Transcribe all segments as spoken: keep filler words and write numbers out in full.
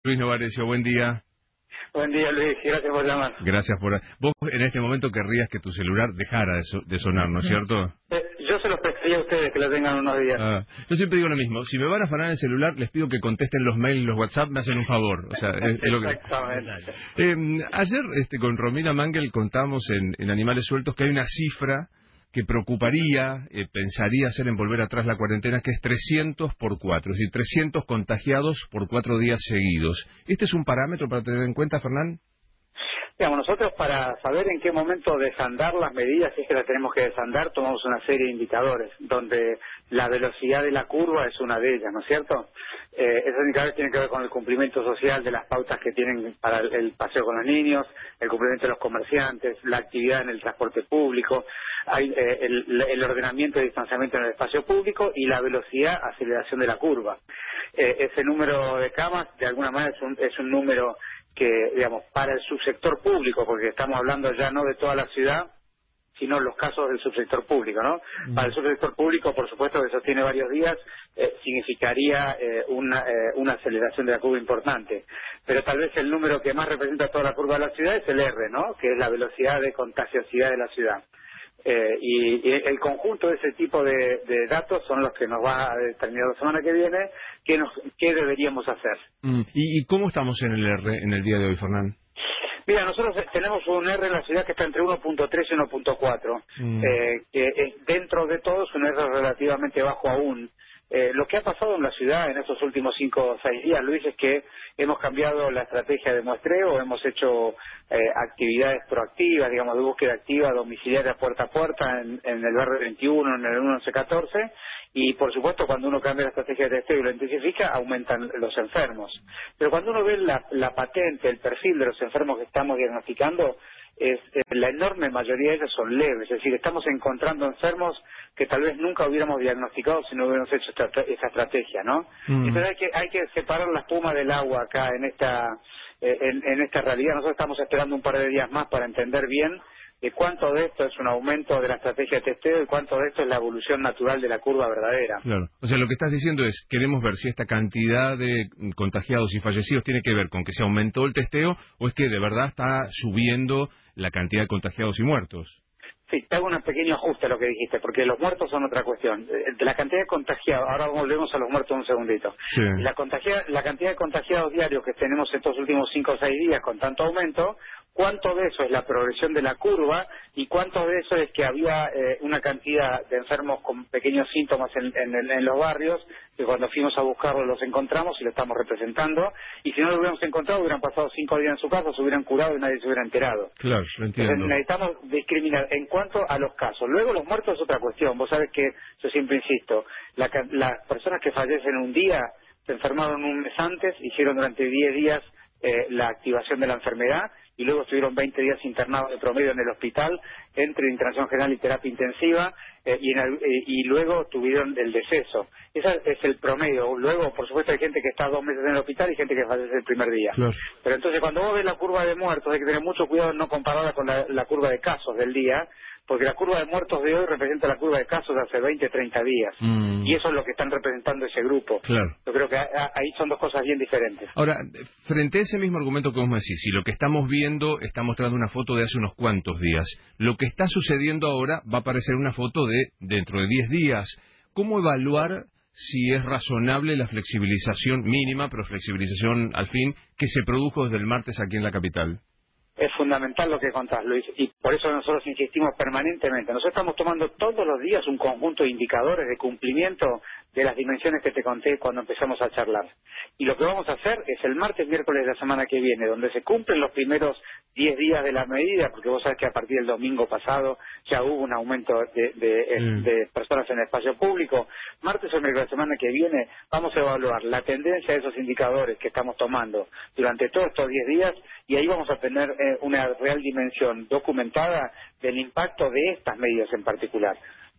Luis Novarecio, buen día. Buen día, Luis, gracias por llamar. Gracias por... Vos en este momento querrías que tu celular dejara de, so- de sonar, ¿no es cierto? Eh, yo se los pediría a ustedes que lo tengan unos días. Ah, yo siempre digo lo mismo, si me van a afanar el celular, les pido que contesten los mails y los WhatsApp, me hacen un favor. O sea, es, es lo que... Exactamente. Eh, ayer este, con Romina Mangel contamos en, en Animales Sueltos que hay una cifra que preocuparía, eh, pensaría hacer en volver atrás la cuarentena, que es trescientos por cuatro, es decir, trescientos contagiados por cuatro días seguidos. ¿Este es un parámetro para tener en cuenta, Fernán? Digamos, nosotros para saber en qué momento desandar las medidas, si es que las tenemos que desandar, tomamos una serie de indicadores, donde la velocidad de la curva es una de ellas, ¿no es cierto? Eh, esos indicadores tienen que ver con el cumplimiento social de las pautas que tienen para el, el paseo con los niños, el cumplimiento de los comerciantes, la actividad en el transporte público, hay, eh, el, el ordenamiento y distanciamiento en el espacio público y la velocidad, aceleración de la curva. Eh, ese número de camas, de alguna manera, es un, es un número que, digamos, para el subsector público, porque estamos hablando ya no de toda la ciudad, sino los casos del subsector público, ¿no? Mm. Para el subsector público, por supuesto, que sostiene varios días, eh, significaría eh, una, eh, una aceleración de la curva importante. Pero tal vez el número que más representa toda la curva de la ciudad es el R, ¿no? Que es la velocidad de contagiosidad de la ciudad. Eh, y, y el conjunto de ese tipo de, de datos son los que nos va a determinar la semana que viene qué, nos, qué deberíamos hacer. Mm. ¿Y, ¿Y cómo estamos en el R en el día de hoy, Fernán? Mira, nosotros tenemos un R en la ciudad que está entre uno punto tres y uno punto cuatro, mm. eh, que es, dentro de todo es un R relativamente bajo aún. Eh, lo que ha pasado en la ciudad en estos últimos cinco o seis días, Luis, es que hemos cambiado la estrategia de muestreo, hemos hecho eh, actividades proactivas, digamos, de búsqueda activa, domiciliaria puerta a puerta en, en el barrio veintiuno, en el once catorce, y por supuesto cuando uno cambia la estrategia de testeo y lo intensifica, aumentan los enfermos. Pero cuando uno ve la, la patente, el perfil de los enfermos que estamos diagnosticando, es, eh, la enorme mayoría de ellos son leves, es decir, estamos encontrando enfermos que tal vez nunca hubiéramos diagnosticado si no hubiéramos hecho esta, esta estrategia, ¿no? Mm. Entonces hay que, hay que separar la espuma del agua acá en esta, eh, en, en esta realidad. Nosotros estamos esperando un par de días más para entender bien de cuánto de esto es un aumento de la estrategia de testeo y cuánto de esto es la evolución natural de la curva verdadera. Claro. O sea, lo que estás diciendo es, queremos ver si esta cantidad de contagiados y fallecidos tiene que ver con que se aumentó el testeo o es que de verdad está subiendo la cantidad de contagiados y muertos. Sí, te hago un pequeño ajuste a lo que dijiste, porque los muertos son otra cuestión. De la cantidad de contagiados, ahora volvemos a los muertos un segundito. Sí. La, contagia, la cantidad de contagiados diarios que tenemos estos últimos cinco o seis días con tanto aumento, ¿cuánto de eso es la progresión de la curva y cuánto de eso es que había eh, una cantidad de enfermos con pequeños síntomas en, en, en los barrios que cuando fuimos a buscarlos los encontramos y lo estamos representando, y si no lo hubiéramos encontrado hubieran pasado cinco días en su casa, se hubieran curado y nadie se hubiera enterado? Claro, lo entiendo. Entonces necesitamos discriminar en cuanto a los casos. Luego los muertos es otra cuestión. Vos sabés que, yo siempre insisto, la, las personas que fallecen un día se enfermaron un mes antes, hicieron durante diez días eh, la activación de la enfermedad y luego estuvieron veinte días internados de promedio en el hospital entre internación general y terapia intensiva eh, y, en el, eh, y luego tuvieron el deceso. Ese es el promedio. Luego, por supuesto, hay gente que está dos meses en el hospital y gente que fallece el primer día. Claro. Pero entonces, cuando vos ves la curva de muertos, hay que tener mucho cuidado en no compararla con la, la curva de casos del día, porque la curva de muertos de hoy representa la curva de casos de hace veinte, treinta días. Mm. Y eso es lo que están representando ese grupo. Claro. Yo creo que a, a, ahí son dos cosas bien diferentes. Ahora, frente a ese mismo argumento que vos me decís, si lo que estamos viendo está mostrando una foto de hace unos cuantos días, lo que está sucediendo ahora va a aparecer una foto de dentro de diez días. ¿Cómo evaluar si es razonable la flexibilización mínima, pero flexibilización al fin, que se produjo desde el martes aquí en la capital? Es fundamental lo que contás, Luis, y por eso nosotros insistimos permanentemente. Nosotros estamos tomando todos los días un conjunto de indicadores de cumplimiento de las dimensiones que te conté cuando empezamos a charlar. Y lo que vamos a hacer es el martes, miércoles de la semana que viene, donde se cumplen los primeros diez días de la medida, porque vos sabés que a partir del domingo pasado ya hubo un aumento de, de, mm. de personas en el espacio público. Martes o miércoles de la semana que viene vamos a evaluar la tendencia de esos indicadores que estamos tomando durante todos estos diez días y ahí vamos a tener eh, una real dimensión documentada del impacto de estas medidas en particular.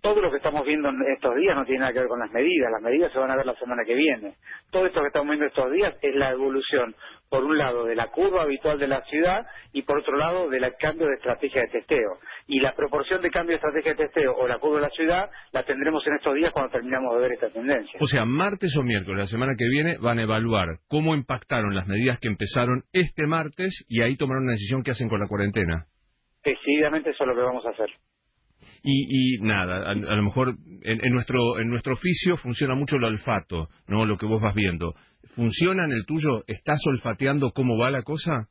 Todo lo que estamos viendo en estos días no tiene nada que ver con las medidas, las medidas se van a ver la semana que viene. Todo esto que estamos viendo estos días es la evolución, por un lado, de la curva habitual de la ciudad y por otro lado, del cambio de estrategia de testeo. Y la proporción de cambio de estrategia de testeo o la curva de la ciudad la tendremos en estos días cuando terminamos de ver esta tendencia. O sea, martes o miércoles, la semana que viene, van a evaluar cómo impactaron las medidas que empezaron este martes y ahí tomaron una decisión que hacen con la cuarentena. Decididamente eso es lo que vamos a hacer. Y, y nada, a, a lo mejor en, en nuestro en nuestro oficio funciona mucho el olfato, ¿no? Lo que vos vas viendo. ¿Funciona en el tuyo? ¿Estás olfateando cómo va la cosa?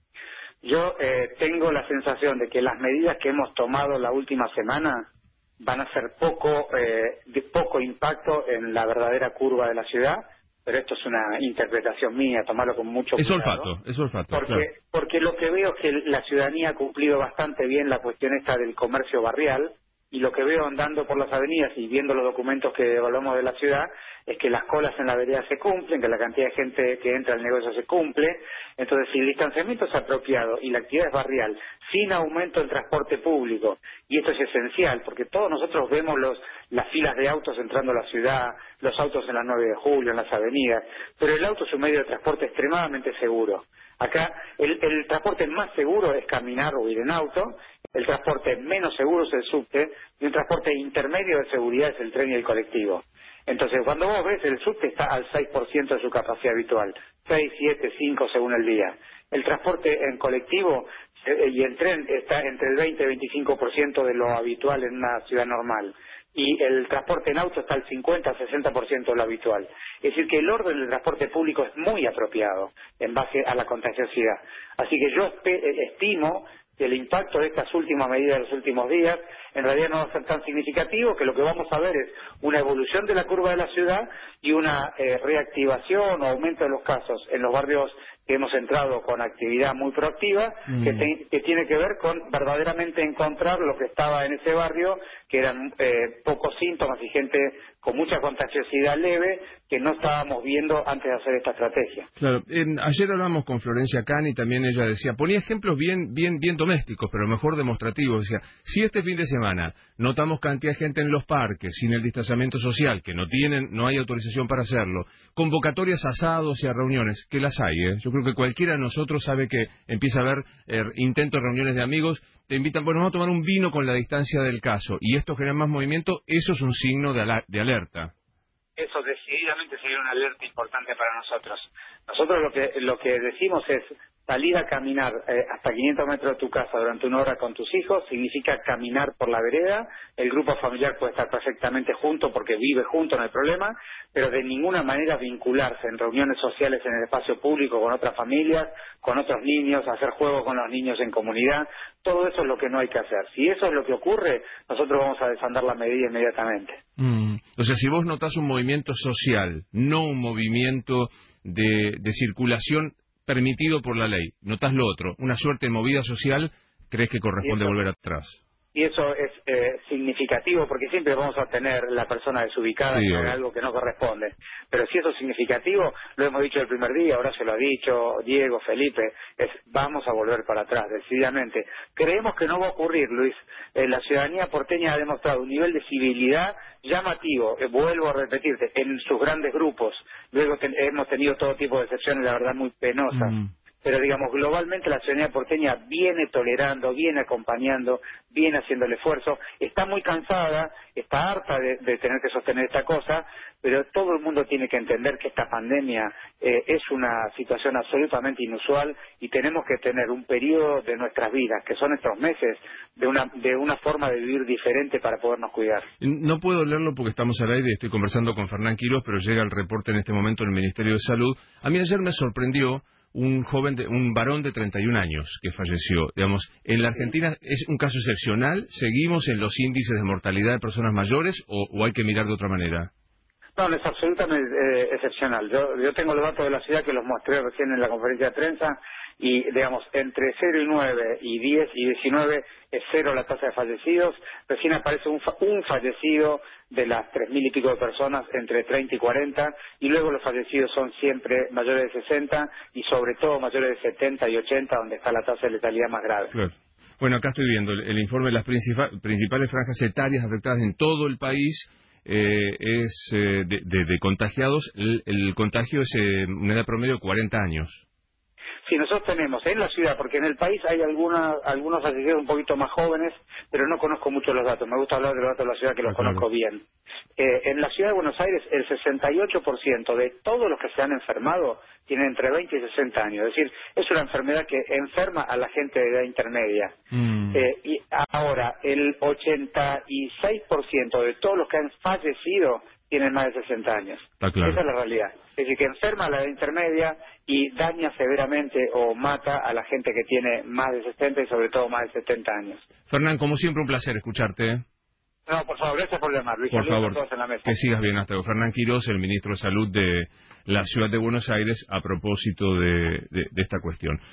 Yo eh, tengo la sensación de que las medidas que hemos tomado la última semana van a ser poco, eh, de poco impacto en la verdadera curva de la ciudad, pero esto es una interpretación mía, tomarlo con mucho es cuidado. Olfato, es olfato, porque, claro. porque lo que veo es que la ciudadanía ha cumplido bastante bien la cuestión esta del comercio barrial, y lo que veo andando por las avenidas y viendo los documentos que evaluamos de la ciudad es que las colas en la vereda se cumplen, que la cantidad de gente que entra al negocio se cumple. Entonces, si el distanciamiento es apropiado y la actividad es barrial, sin aumento del transporte público, y esto es esencial, porque todos nosotros vemos los, las filas de autos entrando a la ciudad, los autos en la nueve de julio, en las avenidas, pero el auto es un medio de transporte extremadamente seguro. Acá el, el transporte más seguro es caminar o ir en auto, el transporte menos seguro es el subte, y un transporte intermedio de seguridad es el tren y el colectivo. Entonces, cuando vos ves, el subte está al seis por ciento de su capacidad habitual, seis, siete, cinco según el día. El transporte en colectivo eh, y el tren está entre el veinte y veinticinco por ciento de lo habitual en una ciudad normal. Y el transporte en auto está al cincuenta a sesenta por ciento de lo habitual. Es decir, que el orden del transporte público es muy apropiado en base a la contagiosidad. Así que yo estimo que el impacto de estas últimas medidas de los últimos días en realidad no va a ser tan significativo, que lo que vamos a ver es una evolución de la curva de la ciudad y una eh, reactivación o aumento de los casos en los barrios que hemos entrado con actividad muy proactiva, mm. que, te, que tiene que ver con verdaderamente encontrar lo que estaba en ese barrio, que eran eh, pocos síntomas y gente con mucha contagiosidad leve que no estábamos viendo antes de hacer esta estrategia. Claro, eh, ayer hablamos con Florencia Cani y también ella decía, ponía ejemplos bien, bien, bien domésticos, pero mejor demostrativos. Decía, si este fin de semana notamos cantidad de gente en los parques, sin el distanciamiento social, que no tienen, no hay autorización para hacerlo, convocatorias a asados y a reuniones, que las hay, ¿eh? Yo creo que cualquiera de nosotros sabe que empieza a haber eh, intentos de reuniones de amigos, te invitan, bueno, vamos a tomar un vino con la distancia del caso, y esto genera más movimiento, eso es un signo de, ala de alerta. Eso decididamente sería una alerta importante para nosotros. Nosotros lo que lo que decimos es salir a caminar eh, hasta quinientos metros de tu casa durante una hora con tus hijos, significa caminar por la vereda, el grupo familiar puede estar perfectamente junto porque vive junto, no hay problema, pero de ninguna manera vincularse en reuniones sociales en el espacio público con otras familias, con otros niños, hacer juegos con los niños en comunidad, todo eso es lo que no hay que hacer. Si eso es lo que ocurre, nosotros vamos a desandar la medida inmediatamente. Mm. O sea, si vos notás un movimiento social, no un movimiento de, de circulación permitido por la ley, notás lo otro, una suerte de movida social, ¿crees que corresponde eso, volver atrás? Y eso es eh, significativo, porque siempre vamos a tener la persona desubicada sí, en algo que no corresponde. Pero si eso es significativo, lo hemos dicho el primer día, ahora se lo ha dicho Diego, Felipe, es vamos a volver para atrás, decididamente. Creemos que no va a ocurrir, Luis. Eh, la ciudadanía porteña ha demostrado un nivel de civilidad llamativo, eh, vuelvo a repetirte, en sus grandes grupos. Luego ten, hemos tenido todo tipo de excepciones, la verdad, muy penosas. Mm. Pero, digamos, globalmente la ciudadanía porteña viene tolerando, viene acompañando, viene haciendo el esfuerzo, está muy cansada, está harta de, de tener que sostener esta cosa, pero todo el mundo tiene que entender que esta pandemia eh, es una situación absolutamente inusual y tenemos que tener un periodo de nuestras vidas, que son estos meses, de una, de una forma de vivir diferente para podernos cuidar. No puedo leerlo porque estamos al aire y estoy conversando con Fernán Quiroz, pero llega el reporte en este momento del Ministerio de Salud. A mí ayer me sorprendió un joven, de, un varón de treinta y un años que falleció. Digamos, en la Argentina es un caso excepcional. ¿Seguimos en los índices de mortalidad de personas mayores o, o hay que mirar de otra manera? No, no, es absolutamente eh, excepcional. Yo, yo tengo los datos de la ciudad que los mostré recién en la conferencia de prensa y, digamos, entre cero y nueve y diez y diecinueve es cero la tasa de fallecidos. Recién aparece un, fa un fallecido de las tres mil y pico de personas entre treinta y cuarenta y luego los fallecidos son siempre mayores de sesenta y sobre todo mayores de setenta y ochenta donde está la tasa de letalidad más grave. Claro. Bueno, acá estoy viendo el, el informe de las principal, principales franjas etarias afectadas en todo el país. Eh, es eh, de, de, de contagiados, el, el contagio es eh, una edad promedio de cuarenta años. Sí, nosotros tenemos en la ciudad, porque en el país hay alguna, algunos fallecidos un poquito más jóvenes, pero no conozco mucho los datos. Me gusta hablar de los datos de la ciudad que los Ah, claro. conozco bien. Eh, en la ciudad de Buenos Aires, el sesenta y ocho por ciento de todos los que se han enfermado tienen entre veinte y sesenta años. Es decir, es una enfermedad que enferma a la gente de edad intermedia. Mm. Eh, y ahora, el ochenta y seis por ciento de todos los que han fallecido tienen más de sesenta años. Está claro. Esa es la realidad. Es decir, que enferma a la edad intermedia y daña severamente o mata a la gente que tiene más de sesenta y sobre todo más de setenta años. Fernán, como siempre, un placer escucharte. ¿eh? No, por favor, gracias por llamar, Luis. Por Saludos favor, a todos en la mesa. que sigas bien hasta luego. Fernán Quirós, el ministro de Salud de la Ciudad de Buenos Aires, a propósito de, de, de esta cuestión.